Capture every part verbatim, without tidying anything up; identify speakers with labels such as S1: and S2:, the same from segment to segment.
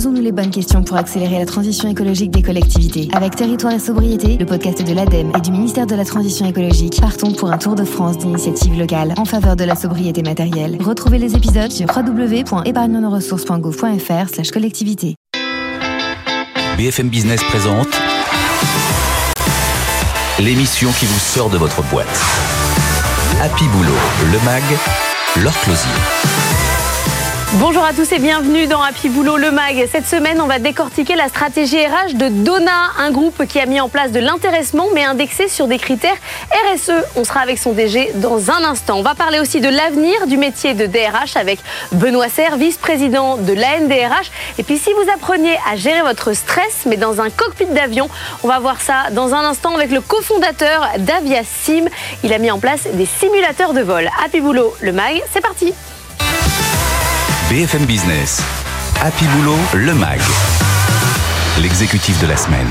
S1: Posons-nous les bonnes questions pour accélérer la transition écologique des collectivités. Avec Territoire et Sobriété, le podcast de l'ADEME et du ministère de la Transition écologique, partons pour un tour de France d'initiatives locales en faveur de la sobriété matérielle. Retrouvez les épisodes sur w w w point épargne nos ressources point gouv point f r slash collectivité.
S2: B F M Business présente l'émission qui vous sort de votre boîte. Happy Boulot, le mag, Laure Closier.
S3: Bonjour à tous et bienvenue dans Happy Boulot, le mag. Cette semaine, on va décortiquer la stratégie R H de Dona, un groupe qui a mis en place de l'intéressement mais indexé sur des critères R S E. On sera avec son D G dans un instant. On va parler aussi de l'avenir du métier de D R H avec Benoît Serre, vice-président de l'A N D R H. Et puis si vous appreniez à gérer votre stress mais dans un cockpit d'avion, on va voir ça dans un instant avec le cofondateur d'Aviasim. Il a mis en place des simulateurs de vol. Happy Boulot, le mag, c'est parti.
S2: B F M Business, Happy Boulot, le mag, l'exécutif de la semaine.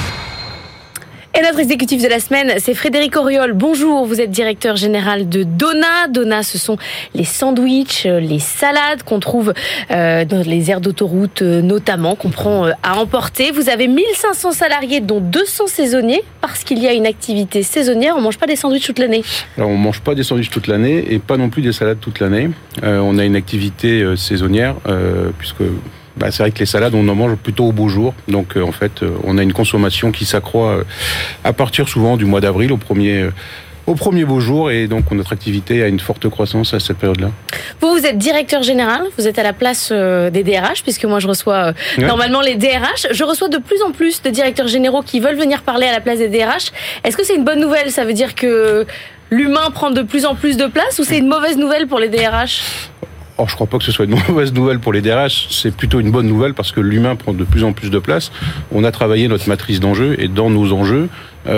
S3: Et notre exécutif de la semaine, c'est Frédéric Auriol. Bonjour, vous êtes directeur général de Dona. Dona, ce sont les sandwichs, les salades qu'on trouve euh, dans les aires d'autoroute notamment, qu'on prend euh, à emporter. Vous avez mille cinq cents salariés, dont deux cents saisonniers, parce qu'il y a une activité saisonnière. On ne mange pas des sandwichs toute l'année.
S4: Alors, on ne mange pas des sandwichs toute l'année et pas non plus des salades toute l'année. Euh, on a une activité euh, saisonnière, euh, puisque... Bah, c'est vrai que les salades, on en mange plutôt au beau jour. Donc, euh, en fait, euh, on a une consommation qui s'accroît euh, à partir souvent du mois d'avril, au premier, euh, au premier beau jour. Et donc, notre activité a une forte croissance à cette période-là.
S3: Vous, vous êtes directeur général. Vous êtes à la place euh, des D R H, puisque moi, je reçois euh, ouais. normalement les D R H. Je reçois de plus en plus de directeurs généraux qui veulent venir parler à la place des D R H. Est-ce que c'est une bonne nouvelle ? Ça veut dire que l'humain prend de plus en plus de place ou c'est une mauvaise nouvelle pour les D R H ?
S4: Or, je crois pas que ce soit une mauvaise nouvelle pour les D R H, c'est plutôt une bonne nouvelle parce que l'humain prend de plus en plus de place. On a travaillé notre matrice d'enjeux et dans nos enjeux,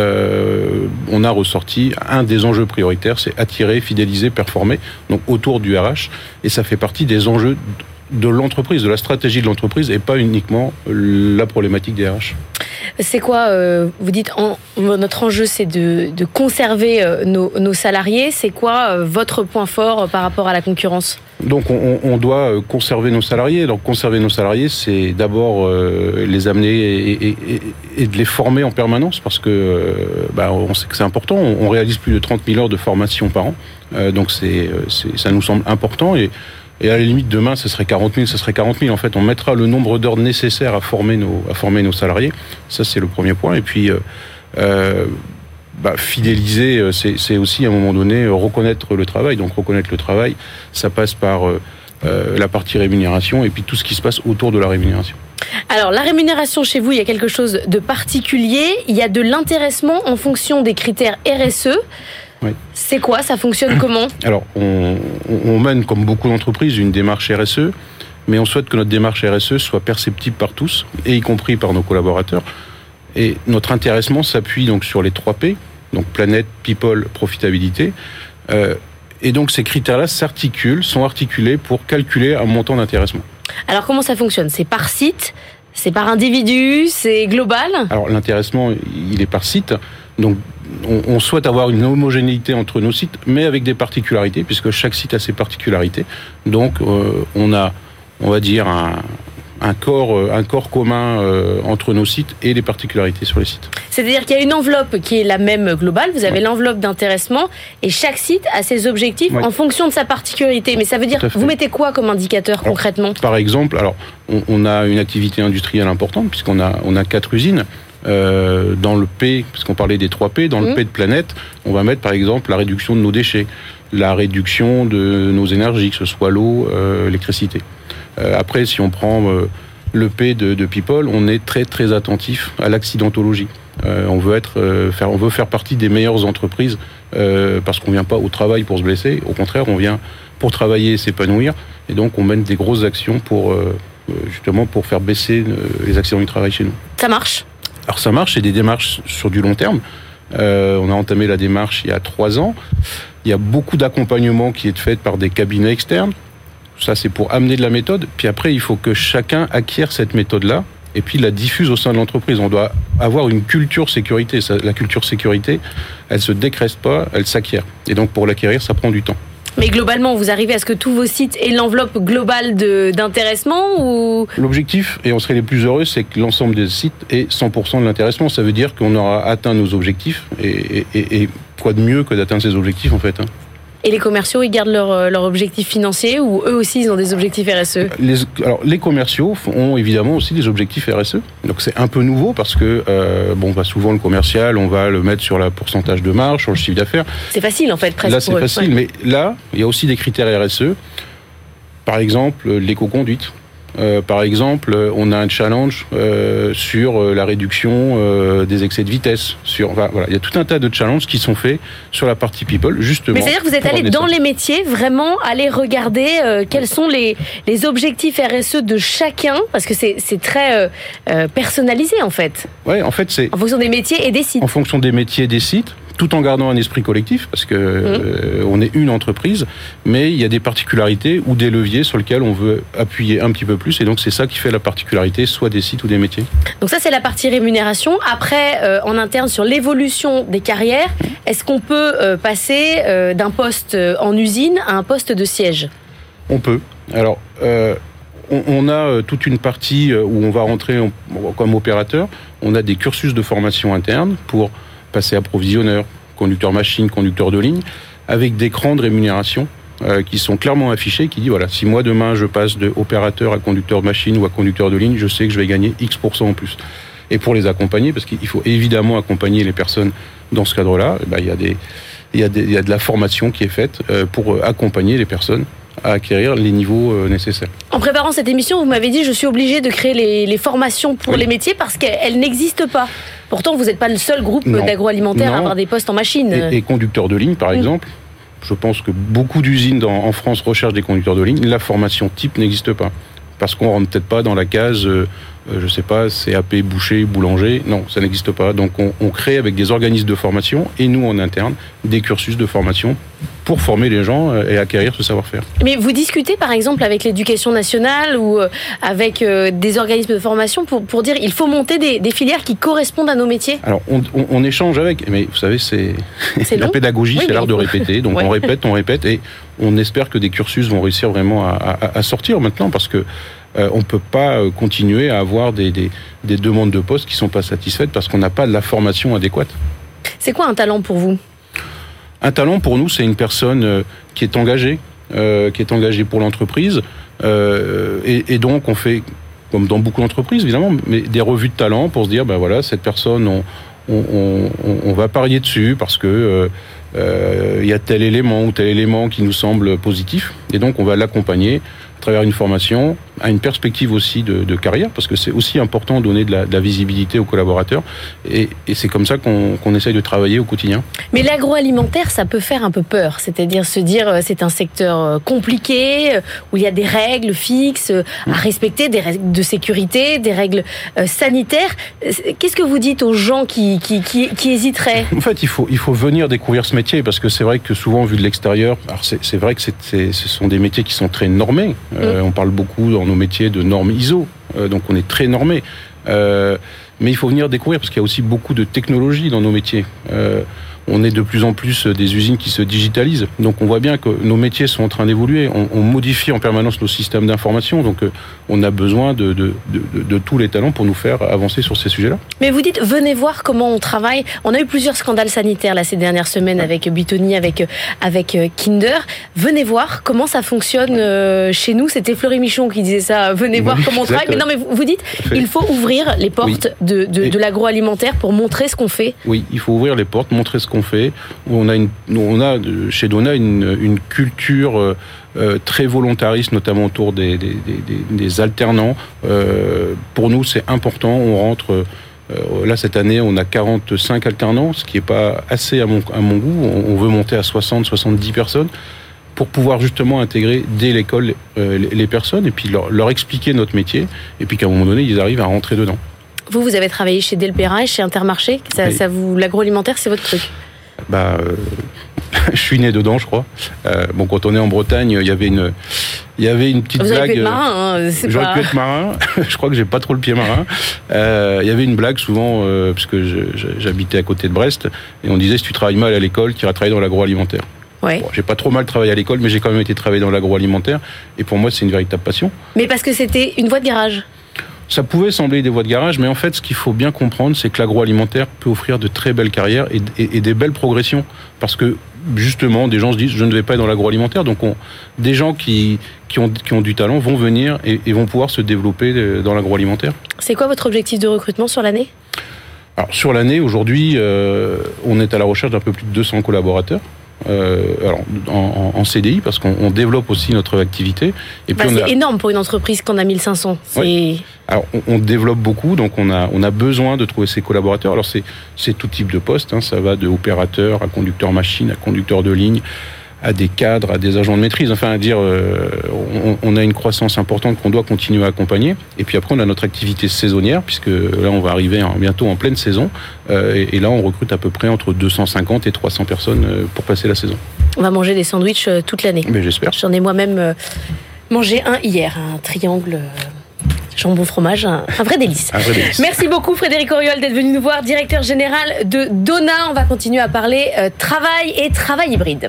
S4: euh, on a ressorti un des enjeux prioritaires, c'est attirer, fidéliser, performer, donc autour du R H. Et ça fait partie des enjeux de l'entreprise, de la stratégie de l'entreprise et pas uniquement la problématique des R H.
S3: C'est quoi, euh, vous dites, en, notre enjeu c'est de, de conserver euh, nos, nos salariés, c'est quoi euh, votre point fort euh, par rapport à la concurrence ?
S4: Donc on, on doit conserver nos salariés. Donc conserver nos salariés, c'est d'abord euh, les amener et, et, et, et de les former en permanence parce que euh, bah, on sait que c'est important. On, on réalise plus de trente mille heures de formation par an, euh, donc c'est, c'est, ça nous semble important et Et à la limite, demain, ce serait quarante mille, ce serait quarante mille. En fait, on mettra le nombre d'heures nécessaires à former nos, à former nos salariés. Ça, c'est le premier point. Et puis, euh, euh, bah, fidéliser, c'est, c'est aussi, à un moment donné, reconnaître le travail. Donc, reconnaître le travail, ça passe par euh, euh, la partie rémunération et puis tout ce qui se passe autour de la rémunération.
S3: Alors, la rémunération chez vous, il y a quelque chose de particulier. Il y a de l'intéressement en fonction des critères R S E. Oui. C'est quoi ? Ça fonctionne comment ? Alors,
S4: on, on mène, comme beaucoup d'entreprises, une démarche R S E, mais on souhaite que notre démarche R S E soit perceptible par tous, et y compris par nos collaborateurs. Et notre intéressement s'appuie donc sur les trois P, donc planète, people, profitabilité. Euh, et donc, ces critères-là s'articulent, sont articulés pour calculer un montant d'intéressement.
S3: Alors, comment ça fonctionne ? C'est par site ? C'est par individu ? C'est global ?
S4: Alors, l'intéressement, il est par site. Donc, on, on souhaite avoir une homogénéité entre nos sites, mais avec des particularités, puisque chaque site a ses particularités. Donc, euh, on a, on va dire, un, un, corps, un corps commun euh, entre nos sites et les particularités sur les sites.
S3: C'est-à-dire qu'il y a une enveloppe qui est la même globale, vous avez ouais. l'enveloppe d'intéressement, et chaque site a ses objectifs ouais. en fonction de sa particularité. Mais ça veut dire, vous mettez quoi comme indicateur alors, concrètement ?
S4: Par exemple, alors, on, on a une activité industrielle importante, puisqu'on a, on a quatre usines. Euh, dans le P, parce qu'on parlait des trois P, dans le mmh. P de planète, on va mettre par exemple la réduction de nos déchets, la réduction de nos énergies, que ce soit l'eau, euh, l'électricité. Euh, après, si on prend euh, le P de, de people, on est très très attentif à l'accidentologie. Euh, on veut être, euh, faire, on veut faire partie des meilleures entreprises euh, parce qu'on vient pas au travail pour se blesser. Au contraire, on vient pour travailler et s'épanouir. Et donc, on mène des grosses actions pour euh, justement pour faire baisser euh, les accidents du travail chez nous.
S3: Ça marche.
S4: Alors ça marche, c'est des démarches sur du long terme. Euh, on a entamé la démarche il y a trois ans. Il y a beaucoup d'accompagnement qui est fait par des cabinets externes. Ça, c'est pour amener de la méthode. Puis après, il faut que chacun acquiert cette méthode-là et puis la diffuse au sein de l'entreprise. On doit avoir une culture sécurité. Ça, la culture sécurité, elle se décrète pas, elle s'acquiert. Et donc, pour l'acquérir, ça prend du temps.
S3: Mais globalement, vous arrivez à ce que tous vos sites aient l'enveloppe globale de, d'intéressement ou...
S4: L'objectif, et on serait les plus heureux, c'est que l'ensemble des sites ait cent pour cent de l'intéressement. Ça veut dire qu'on aura atteint nos objectifs. Et, et, et quoi de mieux que d'atteindre ces objectifs, en fait, hein.
S3: Et les commerciaux, ils gardent leur, leur objectif financier ou eux aussi, ils ont des objectifs R S E?
S4: les, alors, les commerciaux ont évidemment aussi des objectifs R S E. Donc, c'est un peu nouveau parce que, euh, bon, bah, souvent, le commercial, on va le mettre sur le pourcentage de marge, sur le chiffre d'affaires.
S3: C'est facile, en fait, presque.
S4: Là, c'est
S3: pour
S4: facile,
S3: eux.
S4: mais là, il y a aussi des critères R S E. Par exemple, l'éco-conduite. Euh, par exemple, on a un challenge euh, sur la réduction euh, des excès de vitesse. Sur, enfin, voilà, il y a tout un tas de challenges qui sont faits sur la partie people, justement.
S3: Mais c'est-à-dire que vous êtes allé dans
S4: ça.
S3: les métiers, vraiment aller regarder euh, quels sont les, les objectifs R S E de chacun, parce que c'est, c'est très euh, euh, personnalisé, en fait.
S4: Ouais, en fait, c'est
S3: en fonction des métiers et des sites.
S4: En fonction des métiers et des sites, tout en gardant un esprit collectif, parce que mmh. euh, on est une entreprise, mais il y a des particularités ou des leviers sur lesquels on veut appuyer un petit peu plus, et donc c'est ça qui fait la particularité, soit des sites ou des métiers.
S3: Donc ça, c'est la partie rémunération. Après, euh, en interne, sur l'évolution des carrières, mmh. est-ce qu'on peut euh, passer euh, d'un poste en usine à un poste de siège ?
S4: On peut. Alors, euh, on, on a toute une partie où on va rentrer en, comme opérateur. On a des cursus de formation interne pour passer approvisionneur, conducteur machine, conducteur de ligne, avec des crans de rémunération euh, qui sont clairement affichés, qui dit voilà, si moi demain je passe de opérateur à conducteur de machine ou à conducteur de ligne, je sais que je vais gagner X pour cent en plus. Et pour les accompagner, parce qu'il faut évidemment accompagner les personnes dans ce cadre-là, eh ben, il y a des, il y a des, il y a de la formation qui est faite euh, pour accompagner les personnes à acquérir les niveaux euh, nécessaires.
S3: En préparant cette émission, vous m'avez dit je suis obligé de créer les, les formations pour oui. les métiers parce qu'elles n'existent pas. Pourtant, vous n'êtes pas le seul groupe non. d'agroalimentaire non. à avoir des postes en machine.
S4: Et, et conducteurs de ligne, par mmh. exemple, je pense que beaucoup d'usines dans, en France recherchent des conducteurs de ligne. La formation type n'existe pas. Parce qu'on ne rentre peut-être pas dans la case, euh, je ne sais pas, C A P, boucher, boulanger. Non, ça n'existe pas. Donc on, on crée avec des organismes de formation et nous en interne des cursus de formation pour former les gens et acquérir ce savoir-faire.
S3: Mais vous discutez par exemple avec l'éducation nationale ou avec des organismes de formation pour, pour dire il faut monter des, des filières qui correspondent à nos métiers?
S4: Alors on, on, on échange avec, mais vous savez, c'est, c'est la pédagogie, oui, c'est l'art de répéter. Donc ouais. on répète, on répète et on espère que des cursus vont réussir vraiment à, à, à sortir maintenant parce que Euh, on ne peut pas euh, continuer à avoir des, des, des demandes de postes qui ne sont pas satisfaites parce qu'on n'a pas de la formation adéquate.
S3: C'est quoi un talent pour vous ?
S4: Un talent pour nous, c'est une personne euh, qui est engagée, euh, qui est engagée pour l'entreprise. Euh, et, et donc, on fait, comme dans beaucoup d'entreprises évidemment, mais des revues de talent pour se dire, ben voilà, cette personne, on, on, on, on va parier dessus parce que euh, euh, y a tel élément ou tel élément qui nous semble positif. Et donc, on va l'accompagner à travers une formation, à une perspective aussi de, de carrière, parce que c'est aussi important de donner de la, de la visibilité aux collaborateurs, et, et c'est comme ça qu'on, qu'on essaye de travailler au quotidien.
S3: Mais l'agroalimentaire, ça peut faire un peu peur, c'est-à-dire se dire c'est un secteur compliqué, où il y a des règles fixes à respecter, des règles de sécurité, des règles sanitaires. Qu'est-ce que vous dites aux gens qui, qui, qui, qui hésiteraient ?
S4: En fait, il faut, il faut venir découvrir ce métier, parce que c'est vrai que souvent, vu de l'extérieur, alors c'est, c'est vrai que c'est, c'est, ce sont des métiers qui sont très normés. Euh, mmh. On parle beaucoup dans nos métiers de normes I S O, euh, donc on est très normé. Euh, mais il faut venir découvrir, parce qu'il y a aussi beaucoup de technologies dans nos métiers. Euh, on est de plus en plus des usines qui se digitalisent. Donc on voit bien que nos métiers sont en train d'évoluer. On, on modifie en permanence nos systèmes d'information. Donc euh, on a besoin de, de, de, de, de tous les talents pour nous faire avancer sur ces sujets-là.
S3: Mais vous dites, venez voir comment on travaille. On a eu plusieurs scandales sanitaires là, ces dernières semaines ouais. avec Buitoni, avec, avec Kinder. Venez voir comment ça fonctionne euh, chez nous. C'était Fleury Michon qui disait ça. Venez oui, voir comment on travaille. Mais non, mais vous, vous dites, il faut ouvrir les portes oui. de, de, de l'agroalimentaire pour montrer ce qu'on fait.
S4: Oui, il faut ouvrir les portes, montrer ce qu'on fait. On a, une, on a chez Donat une, une culture euh, très volontariste, notamment autour des, des, des, des alternants. Euh, pour nous, c'est important. On rentre, euh, là cette année, on a quarante-cinq alternants, ce qui n'est pas assez à mon, à mon goût. On, on veut monter à soixante, soixante-dix personnes pour pouvoir justement intégrer dès l'école euh, les, les personnes et puis leur, leur expliquer notre métier et puis qu'à un moment donné, ils arrivent à rentrer dedans.
S3: Vous, vous avez travaillé chez Delpera et chez Intermarché. Ça, oui. ça vous, l'agroalimentaire, c'est votre truc?
S4: Bah, euh, je suis né dedans, je crois. Euh, bon, quand on est en Bretagne, il y avait une, il y avait une petite
S3: Vous
S4: blague.
S3: Vous pu être marin, hein, c'est
S4: J'aurais
S3: pas...
S4: pu être marin. Je crois que j'ai pas trop le pied marin. Euh, il y avait une blague souvent, euh, parce que je, je, j'habitais à côté de Brest, et on disait si tu travailles mal à l'école, tu iras travailler dans l'agroalimentaire.
S3: Ouais.
S4: Bon, j'ai pas trop mal travaillé à l'école, mais j'ai quand même été travailler dans l'agroalimentaire. Et pour moi, c'est une véritable passion.
S3: Mais parce que c'était une voie de garage.
S4: Ça pouvait sembler des voies de garage, mais en fait, ce qu'il faut bien comprendre, c'est que l'agroalimentaire peut offrir de très belles carrières et, et, et des belles progressions. Parce que, justement, des gens se disent, je ne vais pas être dans l'agroalimentaire. Donc, on, des gens qui, qui, ont, qui ont du talent vont venir et, et vont pouvoir se développer dans l'agroalimentaire.
S3: C'est quoi votre objectif de recrutement sur l'année ?
S4: Alors, sur l'année, aujourd'hui, euh, on est à la recherche d'un peu plus de deux cents collaborateurs. Euh, alors, en, en C D I, parce qu'on on développe aussi notre activité. Et
S3: bah,
S4: puis
S3: c'est
S4: on a...
S3: énorme pour une entreprise qu'on a mille cinq cents. C'est...
S4: Oui. Alors, on, on développe beaucoup, donc on a, on a besoin de trouver ces collaborateurs. Alors, c'est, c'est tout type de poste, hein, ça va de opérateur à conducteur machine, à conducteur de ligne, à des cadres, à des agents de maîtrise. Enfin, à dire, euh, on, on a une croissance importante qu'on doit continuer à accompagner. Et puis après, on a notre activité saisonnière, puisque là, on va arriver en, bientôt en pleine saison. Euh, et, et là, on recrute à peu près entre deux cent cinquante et trois cents personnes euh, pour passer la saison.
S3: On va manger des sandwichs euh, toute l'année.
S4: Mais j'espère.
S3: J'en ai moi-même euh, mangé un hier, un triangle euh, jambon fromage, un, un vrai délice.
S4: Un vrai délice.
S3: Merci beaucoup Frédéric Auriol d'être venu nous voir, directeur général de Dona. On va continuer à parler euh, travail et travail hybride.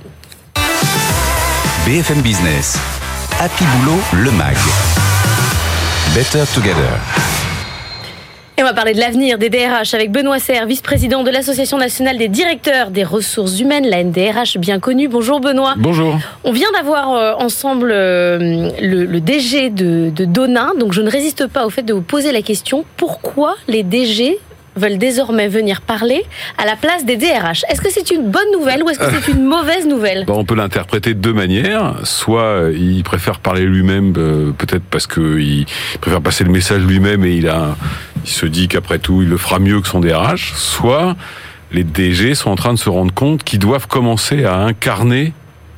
S2: B F M Business, Happy Boulot, le mag. Better Together.
S3: Et on va parler de l'avenir des D R H avec Benoît Serre, vice-président de l'Association nationale des directeurs des ressources humaines, la N D R H bien connue. Bonjour Benoît.
S5: Bonjour.
S3: On vient d'avoir euh, ensemble euh, le, le D G de, de Dona, donc je ne résiste pas au fait de vous poser la question, pourquoi les D G veulent désormais venir parler à la place des D R H. Est-ce que c'est une bonne nouvelle ou est-ce que c'est une mauvaise nouvelle ?
S5: Bon, on peut l'interpréter de deux manières. Soit il préfère parler lui-même, euh, peut-être parce qu'il préfère passer le message lui-même et il, a, il se dit qu'après tout, il le fera mieux que son D R H. Soit les D G sont en train de se rendre compte qu'ils doivent commencer à incarner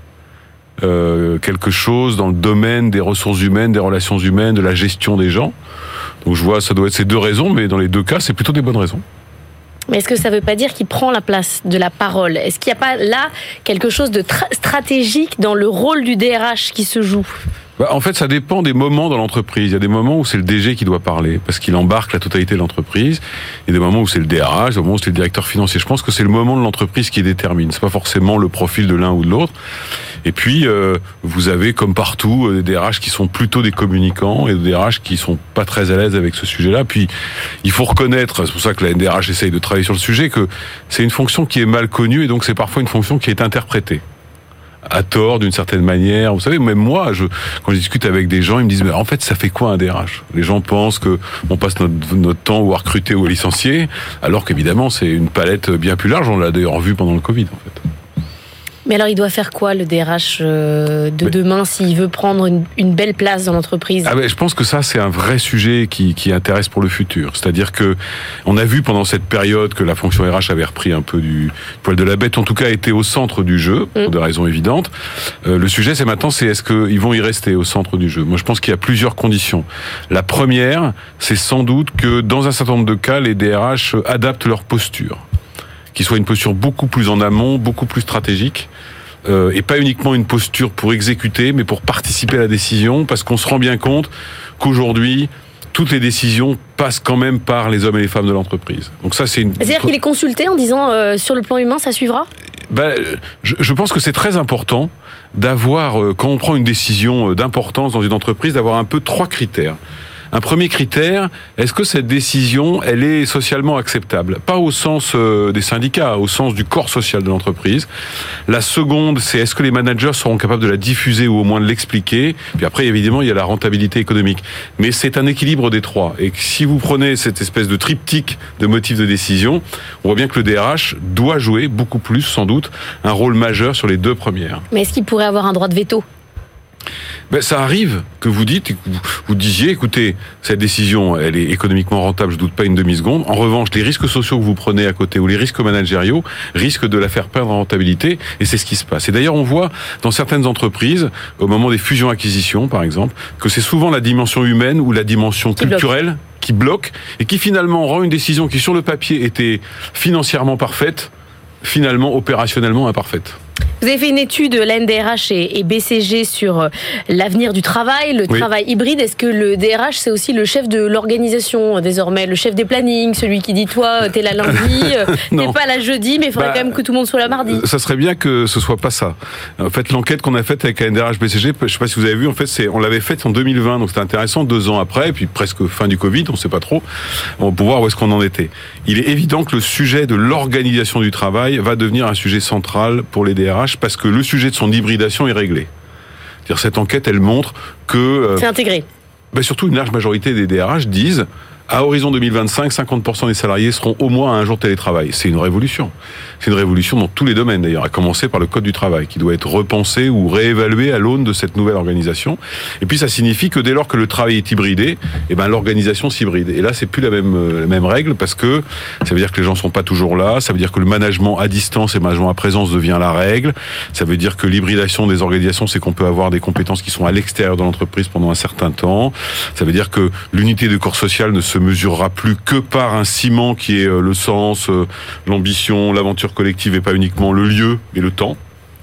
S5: euh, quelque chose dans le domaine des ressources humaines, des relations humaines, de la gestion des gens. Donc je vois, ça doit être ces deux raisons, mais dans les deux cas, c'est plutôt des bonnes raisons.
S3: Mais est-ce que ça ne veut pas dire qu'il prend la place de la parole ? Est-ce qu'il n'y a pas là quelque chose de tra- stratégique dans le rôle du D R H qui se joue ?
S5: Bah, en fait, ça dépend des moments dans l'entreprise. Il y a des moments où c'est le D G qui doit parler, parce qu'il embarque la totalité de l'entreprise. Il y a des moments où c'est le D R H, des moments où c'est le directeur financier. Je pense que c'est le moment de l'entreprise qui détermine. C'est pas forcément le profil de l'un ou de l'autre. Et puis, euh, vous avez, comme partout, des D R H qui sont plutôt des communicants et des D R H qui sont pas très à l'aise avec ce sujet-là. Puis, il faut reconnaître, c'est pour ça que la N D R H essaye de travailler sur le sujet, que c'est une fonction qui est mal connue et donc c'est parfois une fonction qui est interprétée à tort, d'une certaine manière. Vous savez, même moi, je, quand je discute avec des gens, ils me disent, mais en fait, ça fait quoi un D R H ? Les gens pensent que on passe notre, notre temps ou à recruter ou à licencier, alors qu'évidemment, c'est une palette bien plus large. On l'a d'ailleurs vu pendant le Covid, en fait.
S3: Mais alors, il doit faire quoi, le D R H euh, de
S5: mais...
S3: demain, s'il veut prendre une, une belle place dans l'entreprise ?
S5: Ah ben, je pense que ça, c'est un vrai sujet qui, qui intéresse pour le futur. C'est-à-dire que on a vu pendant cette période que la fonction R H avait repris un peu du poil de la bête, en tout cas était au centre du jeu, pour mmh. des raisons évidentes. Euh, le sujet, c'est maintenant, c'est est-ce qu'ils vont y rester au centre du jeu ? Moi, je pense qu'il y a plusieurs conditions. La première, c'est sans doute que dans un certain nombre de cas, les D R H adaptent leur posture, qui soit une posture beaucoup plus en amont, beaucoup plus stratégique, euh, et pas uniquement une posture pour exécuter, mais pour participer à la décision, parce qu'on se rend bien compte qu'aujourd'hui, toutes les décisions passent quand même par les hommes et les femmes de l'entreprise. Donc ça, c'est une...
S3: C'est-à-dire qu'il est consulté en disant, euh, sur le plan humain, ça suivra ?
S5: Ben, je, je pense que c'est très important d'avoir, euh, quand on prend une décision d'importance dans une entreprise, d'avoir un peu trois critères. Un premier critère, est-ce que cette décision, elle est socialement acceptable ? Pas au sens euh, des syndicats, au sens du corps social de l'entreprise. La seconde, c'est est-ce que les managers seront capables de la diffuser ou au moins de l'expliquer ? Puis après, évidemment, il y a la rentabilité économique. Mais c'est un équilibre des trois. Et si vous prenez cette espèce de triptyque de motifs de décision, on voit bien que le D R H doit jouer beaucoup plus, sans doute, un rôle majeur sur les deux premières.
S3: Mais est-ce qu'il pourrait avoir un droit de veto ?
S5: Ben, ça arrive que vous dites, vous, vous disiez, écoutez, cette décision, elle est économiquement rentable, je doute pas une demi-seconde. En revanche, les risques sociaux que vous prenez à côté ou les risques managériaux risquent de la faire perdre en rentabilité, et c'est ce qui se passe. Et d'ailleurs, on voit dans certaines entreprises, au moment des fusions-acquisitions, par exemple, que c'est souvent la dimension humaine ou la dimension qui culturelle bloque. qui bloque et qui finalement rend une décision qui, sur le papier, était financièrement parfaite, finalement opérationnellement imparfaite.
S3: Vous avez fait une étude, l'A N D R H et, et B C G, sur l'avenir du travail, le oui. travail hybride. Est-ce que le D R H, c'est aussi le chef de l'organisation désormais, le chef des plannings, celui qui dit toi, t'es là lundi, t'es pas là jeudi, mais il faudrait bah, quand même que tout le monde soit là mardi.
S5: Ça serait bien que ce soit pas ça. En fait, l'enquête qu'on a faite avec A N D R H B C G, je sais pas si vous avez vu, en fait, c'est, on l'avait faite en deux mille vingt, donc c'était intéressant, deux ans après, et puis presque fin du Covid, on sait pas trop, on va voir où est-ce qu'on en était. Il est évident que le sujet de l'organisation du travail va devenir un sujet central pour les D R H, parce que le sujet de son hybridation est réglé. C'est-à-dire, cette enquête, elle montre que... Euh,
S3: c'est intégré.
S5: Ben surtout, une large majorité des D R H disent, à horizon deux mille vingt-cinq, cinquante pour cent des salariés seront au moins à un jour télétravail. C'est une révolution. C'est une révolution dans tous les domaines, d'ailleurs, à commencer par le code du travail, qui doit être repensé ou réévalué à l'aune de cette nouvelle organisation. Et puis, ça signifie que dès lors que le travail est hybridé, eh ben, l'organisation s'hybride. Et là, c'est plus la même, la même règle, parce que ça veut dire que les gens sont pas toujours là, ça veut dire que le management à distance et le management à présence devient la règle, ça veut dire que l'hybridation des organisations, c'est qu'on peut avoir des compétences qui sont à l'extérieur de l'entreprise pendant un certain temps, ça veut dire que l'unité de corps social ne se mesurera plus que par un ciment qui est le sens, l'ambition, l'aventure collective et pas uniquement le lieu et le temps.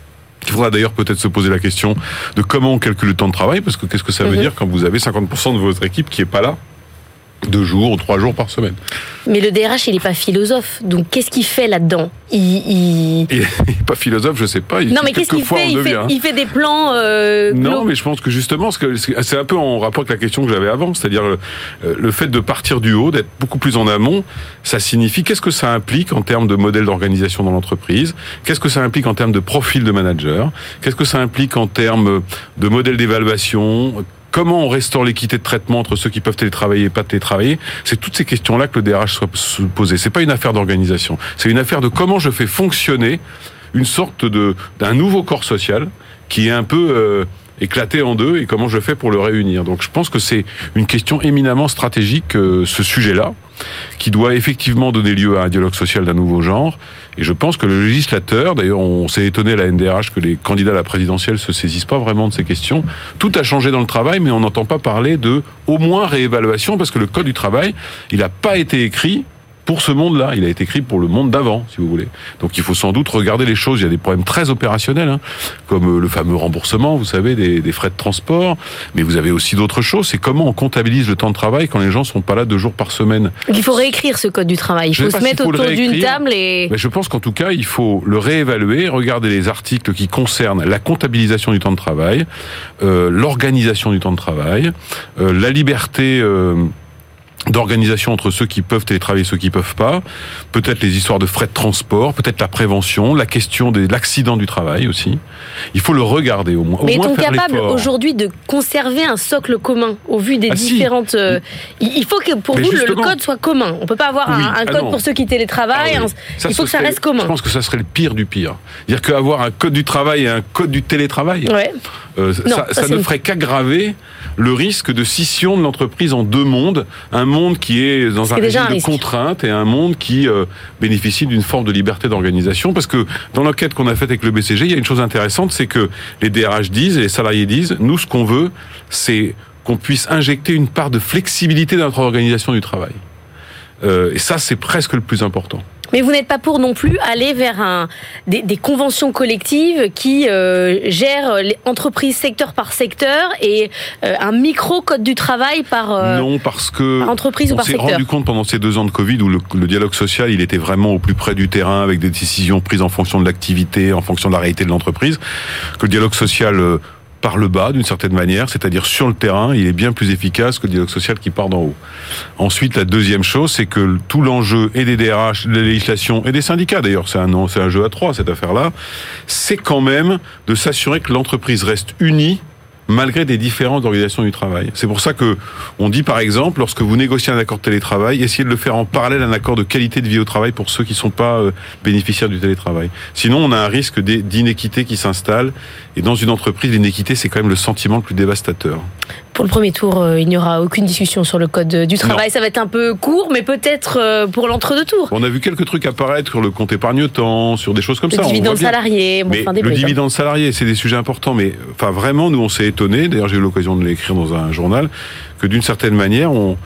S5: Il faudra d'ailleurs peut-être se poser la question de comment on calcule le temps de travail, parce que qu'est-ce que ça veut mmh. dire quand vous avez cinquante pour cent de votre équipe qui est pas là deux jours ou trois jours par semaine.
S3: Mais le D R H, il n'est pas philosophe, donc qu'est-ce qu'il fait là-dedans ? Il, il...
S5: il n'est pas philosophe, je ne sais pas. Il
S3: non, mais qu'est-ce qu'il fait il, fait il fait des plans... Euh,
S5: non, mais je pense que justement, c'est un peu en rapport avec la question que j'avais avant, c'est-à-dire le, le fait de partir du haut, d'être beaucoup plus en amont, ça signifie qu'est-ce que ça implique en termes de modèle d'organisation dans l'entreprise, qu'est-ce que ça implique en termes de profil de manager, qu'est-ce que ça implique en termes de modèle d'évaluation, comment on restaure l'équité de traitement entre ceux qui peuvent télétravailler et pas télétravailler. C'est toutes ces questions-là que le D R H soit posé. C'est pas une affaire d'organisation. C'est une affaire de comment je fais fonctionner une sorte de d'un nouveau corps social qui est un peu euh, éclaté en deux, et comment je fais pour le réunir. Donc je pense que c'est une question éminemment stratégique, euh, ce sujet-là, qui doit effectivement donner lieu à un dialogue social d'un nouveau genre. Et je pense que le législateur, d'ailleurs on s'est étonné à la N D R H que les candidats à la présidentielle se saisissent pas vraiment de ces questions. Tout a changé dans le travail, mais on n'entend pas parler de au moins réévaluation, parce que le code du travail, il n'a pas été écrit pour ce monde-là, il a été écrit pour le monde d'avant, si vous voulez. Donc il faut sans doute regarder les choses. Il y a des problèmes très opérationnels, hein, comme le fameux remboursement, vous savez, des, des frais de transport. Mais vous avez aussi d'autres choses. C'est comment on comptabilise le temps de travail quand les gens sont pas là deux jours par semaine.
S3: Donc il faut réécrire ce code du travail. Il faut se mettre autour d'une table et...
S5: Mais je pense qu'en tout cas, il faut le réévaluer, regarder les articles qui concernent la comptabilisation du temps de travail, euh, l'organisation du temps de travail, euh, la liberté... Euh, d'organisation entre ceux qui peuvent télétravailler et ceux qui peuvent pas, peut-être les histoires de frais de transport, peut-être la prévention, la question de l'accident du travail aussi. Il faut le regarder au moins.
S3: Mais
S5: est-on
S3: capable aujourd'hui de conserver un socle commun au vu des
S5: ah,
S3: différentes...
S5: Si.
S3: Euh, il faut que pour
S5: Mais
S3: vous
S5: justement...
S3: le code soit commun. On peut pas avoir oui. un, un code ah pour ceux qui télétravaillent. Ah oui. un... Il faut que ça
S5: serait,
S3: reste commun.
S5: Je pense que ça serait le pire du pire. C'est-à-dire qu'avoir un code du travail et un code du télétravail,
S3: ouais.
S5: euh, non, ça, ça, ça ne une... ferait qu'aggraver le risque de scission de l'entreprise en deux mondes. Un monde qui est dans un régime de contrainte et un monde qui euh, bénéficie d'une forme de liberté d'organisation. Parce que dans l'enquête qu'on a faite avec le B C G, il y a une chose intéressante, c'est que les D R H disent et les salariés disent, nous ce qu'on veut, c'est qu'on puisse injecter une part de flexibilité dans notre organisation du travail. Euh, et ça, c'est presque le plus important.
S3: Mais vous n'êtes pas pour non plus aller vers un, des, des conventions collectives qui euh, gèrent les entreprises secteur par secteur et euh, un micro-code du travail par, euh,
S5: non, parce que
S3: par entreprise ou par secteur.
S5: On s'est rendu compte pendant ces deux ans de Covid où le, le dialogue social, il était vraiment au plus près du terrain avec des décisions prises en fonction de l'activité, en fonction de la réalité de l'entreprise, que le dialogue social... Euh, par le bas, d'une certaine manière, c'est-à-dire sur le terrain, il est bien plus efficace que le dialogue social qui part d'en haut. Ensuite, la deuxième chose, c'est que tout l'enjeu et des D R H, de la législation et des syndicats, d'ailleurs, c'est un, c'est un jeu à trois, cette affaire-là, c'est quand même de s'assurer que l'entreprise reste unie malgré des différences d'organisation du travail. C'est pour ça que on dit, par exemple, lorsque vous négociez un accord de télétravail, essayez de le faire en parallèle à un accord de qualité de vie au travail pour ceux qui ne sont pas euh, bénéficiaires du télétravail. Sinon, on a un risque d'inéquité qui s'installe. Et dans une entreprise, l'inéquité, c'est quand même le sentiment le plus dévastateur.
S3: Pour le premier tour, euh, il n'y aura aucune discussion sur le code du travail. Non. Ça va être un peu court, mais peut-être euh, pour l'entre-deux tours.
S5: On a vu quelques trucs apparaître sur le compte épargne-temps, sur des choses comme
S3: le
S5: ça.
S3: Le dividende salarié.
S5: Bon,
S3: enfin,
S5: le
S3: briques,
S5: dividende
S3: hein.
S5: salarié, c'est des sujets importants. Mais enfin, vraiment, nous, on s'est étonnés. D'ailleurs, j'ai eu l'occasion de l'écrire dans un journal, que d'une certaine manière, on...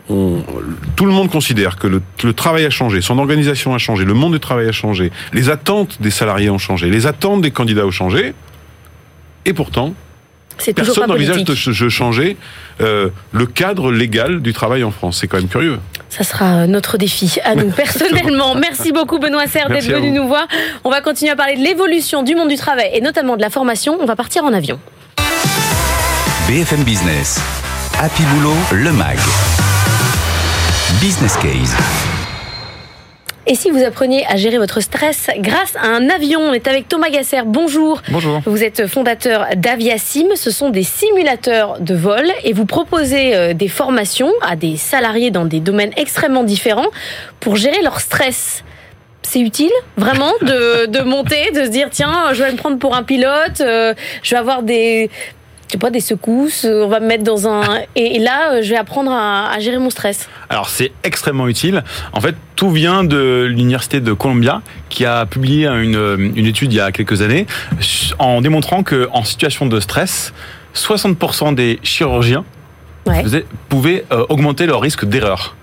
S5: on, tout le monde considère que le, le travail a changé, son organisation a changé, le monde du travail a changé, les attentes des salariés ont changé, les attentes des candidats ont changé, et pourtant,
S3: c'est
S5: personne n'envisage de, de changer euh, le cadre légal du travail en France. C'est quand même curieux.
S3: Ça sera notre défi à nous, personnellement. Merci beaucoup, Benoît Serre, d'être venu nous voir. On va continuer à parler de l'évolution du monde du travail et notamment de la formation. On va partir en avion.
S2: B F M Business, Happy Boulot, le mag. Business Case.
S3: Et si vous appreniez à gérer votre stress grâce à un avion? On est avec Thomas Gasser. Bonjour.
S6: Bonjour.
S3: Vous êtes fondateur d'Aviasim. Ce sont des simulateurs de vol et vous proposez des formations à des salariés dans des domaines extrêmement différents pour gérer leur stress. C'est utile, vraiment, de, de monter, de se dire, tiens, je vais me prendre pour un pilote, euh, je vais avoir des... je sais pas, des secousses, on va me mettre dans un... Et là, je vais apprendre à, à gérer mon stress.
S6: Alors, c'est extrêmement utile. En fait, tout vient de l'Université de Columbia, qui a publié une, une étude il y a quelques années, en démontrant qu'en situation de stress, soixante pour cent des chirurgiens ouais. faisaient, pouvaient euh, augmenter leur risque d'erreur.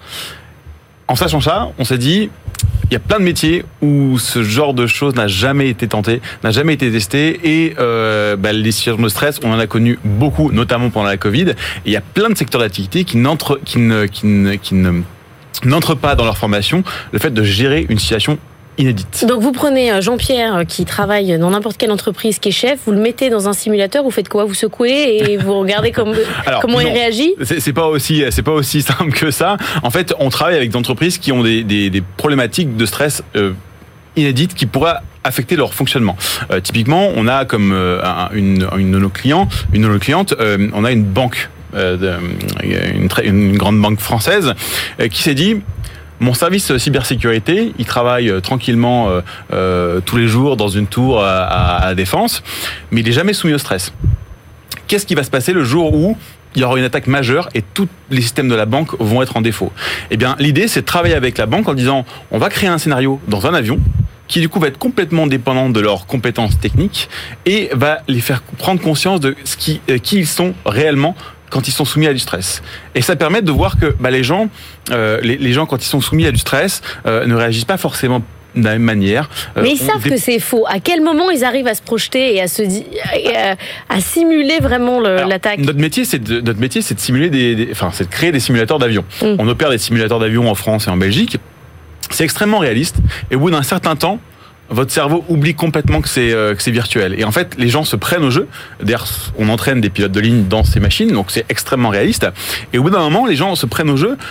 S6: En sachant ça, on s'est dit... il y a plein de métiers où ce genre de choses n'a jamais été tenté, n'a jamais été testé, et euh, bah, les situations de stress, on en a connu beaucoup, notamment pendant la Covid. Et il y a plein de secteurs d'activité qui n'entrent, qui ne, qui ne, qui ne, n'entrent pas dans leur formation le fait de gérer une situation inédite.
S3: Donc vous prenez Jean-Pierre qui travaille dans n'importe quelle entreprise, qui est chef, vous le mettez dans un simulateur, vous faites quoi? Vous secouez et vous regardez comme, Alors, comment non, il réagit?
S6: c'est, c'est pas aussi c'est pas aussi simple que ça. En fait, on travaille avec des entreprises qui ont des, des, des problématiques de stress euh, inédites qui pourraient affecter leur fonctionnement. Euh, typiquement, on a comme euh, une, une de nos clients, une de nos clientes, euh, on a une banque, euh, de, une, très, une grande banque française, euh, qui s'est dit: mon service cybersécurité, il travaille euh, tranquillement euh, euh, tous les jours dans une tour à, à, à la Défense, mais il n'est jamais soumis au stress. Qu'est-ce qui va se passer le jour où il y aura une attaque majeure et tous les systèmes de la banque vont être en défaut? Eh bien, l'idée, c'est de travailler avec la banque en disant, on va créer un scénario dans un avion qui du coup va être complètement dépendant de leurs compétences techniques et va les faire prendre conscience de ce qui, euh, qui ils sont réellement quand ils sont soumis à du stress. Et ça permet de voir que bah, les gens, euh, les, les gens quand ils sont soumis à du stress, euh, ne réagissent pas forcément de la même manière.
S3: Euh, Mais ils savent dé... que c'est faux. À quel moment ils arrivent à se projeter et à se à, à simuler vraiment le, Alors, l'attaque?
S6: Notre métier, c'est de, notre métier, c'est de simuler des, des, enfin, c'est de créer des simulateurs d'avions. Mmh. On opère des simulateurs d'avions en France et en Belgique. C'est extrêmement réaliste. Et au bout d'un certain temps, votre cerveau oublie complètement que c'est, euh, que c'est virtuel. Et en fait, les gens se prennent au jeu. D'ailleurs, on entraîne des pilotes de ligne dans ces machines, donc c'est extrêmement réaliste. Et au bout d'un moment, les gens se prennent au jeu,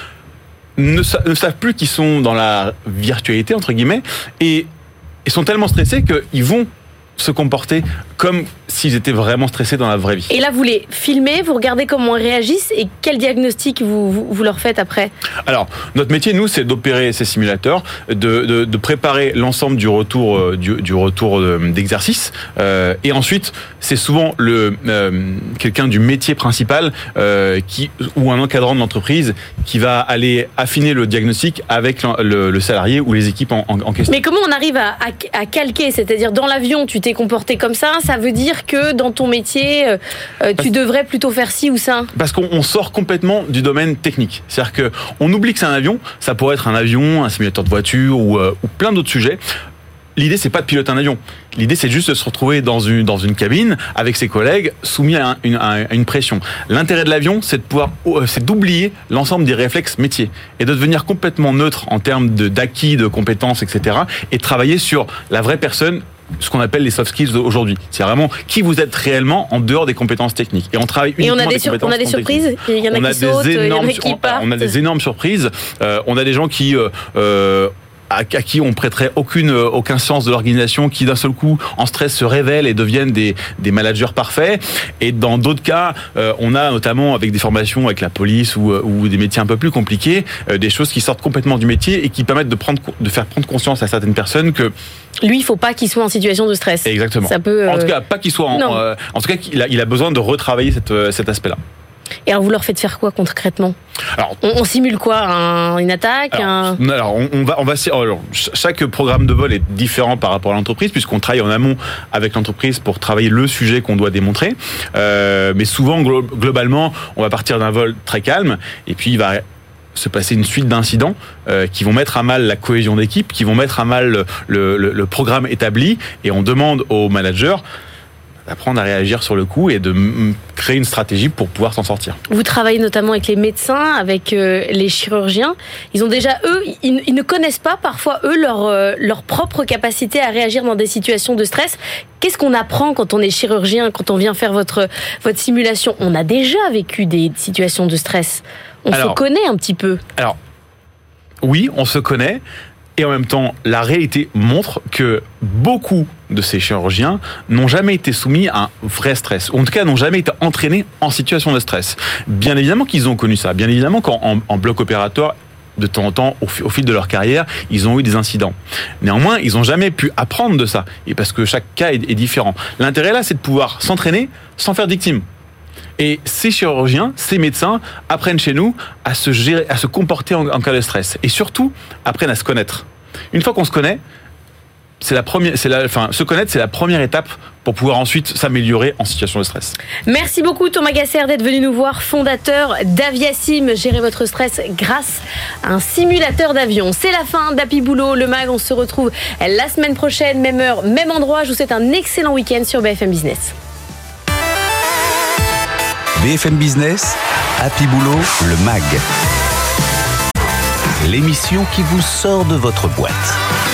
S6: ne, sa- ne savent plus qu'ils sont dans la virtualité, entre guillemets, et, et sont tellement stressés qu'ils vont se comporter comme s'ils étaient vraiment stressés dans la vraie vie.
S3: Et là, vous les filmez, vous regardez comment ils réagissent et quel diagnostic vous, vous, vous leur faites après?
S6: Alors, notre métier, nous, c'est d'opérer ces simulateurs, de, de, de préparer l'ensemble du retour, euh, du, du retour euh, d'exercice, euh, et ensuite, c'est souvent le euh, quelqu'un du métier principal euh, qui ou un encadrant de l'entreprise qui va aller affiner le diagnostic avec le, le, le salarié ou les équipes en, en, en question.
S3: Mais comment on arrive à, à, à calquer? C'est-à-dire, dans l'avion, tu t'es comporté comme ça, ça veut dire que dans ton métier, euh, tu devrais plutôt faire ci ou ça? Parce
S6: qu'on on sort complètement du domaine technique. C'est-à-dire que on oublie que c'est un avion. Ça pourrait être un avion, un simulateur de voiture ou, euh, ou plein d'autres sujets. L'idée, c'est pas de piloter un avion. L'idée, c'est juste de se retrouver dans une, dans une cabine avec ses collègues soumis à, un, une, à une pression. L'intérêt de l'avion, c'est de pouvoir, c'est d'oublier l'ensemble des réflexes métiers et de devenir complètement neutre en termes de, d'acquis, de compétences, et cetera. Et de travailler sur la vraie personne, ce qu'on appelle les soft skills aujourd'hui. C'est vraiment qui vous êtes réellement en dehors des compétences techniques. Et on travaille uniquement
S3: et on a des, sur, on a des surprises. Il y en a on qui a sautent, il y en a qui partent.
S6: On a des énormes surprises. Euh, on a des gens qui euh, euh, à qui on prêterait aucune aucun sens de l'organisation, qui d'un seul coup en stress se révèlent et deviennent des des managers parfaits. Et dans d'autres cas, euh, on a notamment avec des formations avec la police ou ou des métiers un peu plus compliqués, euh, des choses qui sortent complètement du métier et qui permettent de prendre de faire prendre conscience à certaines personnes que
S3: lui, il faut pas qu'il soit en situation de stress.
S6: Exactement.
S3: Ça peut. Euh...
S6: En tout cas, pas qu'il soit en. Euh, en tout cas, il a il a besoin de retravailler cette, cet aspect-là.
S3: Et alors, vous leur faites faire quoi concrètement? Alors, on, on simule quoi, un, une attaque?
S6: Alors,
S3: un...
S6: alors on, on va, on va. Alors, chaque programme de vol est différent par rapport à l'entreprise, puisqu'on travaille en amont avec l'entreprise pour travailler le sujet qu'on doit démontrer. Euh, mais souvent, glo- globalement, on va partir d'un vol très calme, et puis il va se passer une suite d'incidents euh, qui vont mettre à mal la cohésion d'équipe, qui vont mettre à mal le, le, le programme établi, et on demande aux managers d'apprendre à réagir sur le coup et de m- créer une stratégie pour pouvoir s'en sortir.
S3: Vous travaillez notamment avec les médecins, avec euh, les chirurgiens. Ils ont déjà, eux, ils, ils ne connaissent pas parfois, eux, leur, euh, leur propre capacité à réagir dans des situations de stress. Qu'est-ce qu'on apprend quand on est chirurgien, quand on vient faire votre, votre simulation ? On a déjà vécu des situations de stress. On
S6: Alors,
S3: se connaît un petit peu.
S6: Alors, oui, on se connaît. Et en même temps, la réalité montre que beaucoup de ces chirurgiens n'ont jamais été soumis à un vrai stress, ou en tout cas n'ont jamais été entraînés en situation de stress. Bien évidemment qu'ils ont connu ça, bien évidemment qu'en en, en bloc opératoire, de temps en temps, au, au fil de leur carrière, ils ont eu des incidents. Néanmoins, ils n'ont jamais pu apprendre de ça, et parce que chaque cas est, est différent. L'intérêt là, c'est de pouvoir s'entraîner sans faire de victime. Et ces chirurgiens, ces médecins apprennent chez nous à se gérer, à se comporter en, en cas de stress. Et surtout, apprennent à se connaître. Une fois qu'on se connaît, c'est la première, c'est la, enfin, se connaître, c'est la première étape pour pouvoir ensuite s'améliorer en situation de stress.
S3: Merci beaucoup Thomas Gasser d'être venu nous voir, fondateur d'Aviasim. Gérez votre stress grâce à un simulateur d'avion. C'est la fin d'Happy Boulot, le mag. On se retrouve la semaine prochaine, même heure, même endroit. Je vous souhaite un excellent week-end sur B F M Business.
S2: B F M Business, Happy Boulot, le mag. L'émission qui vous sort de votre boîte.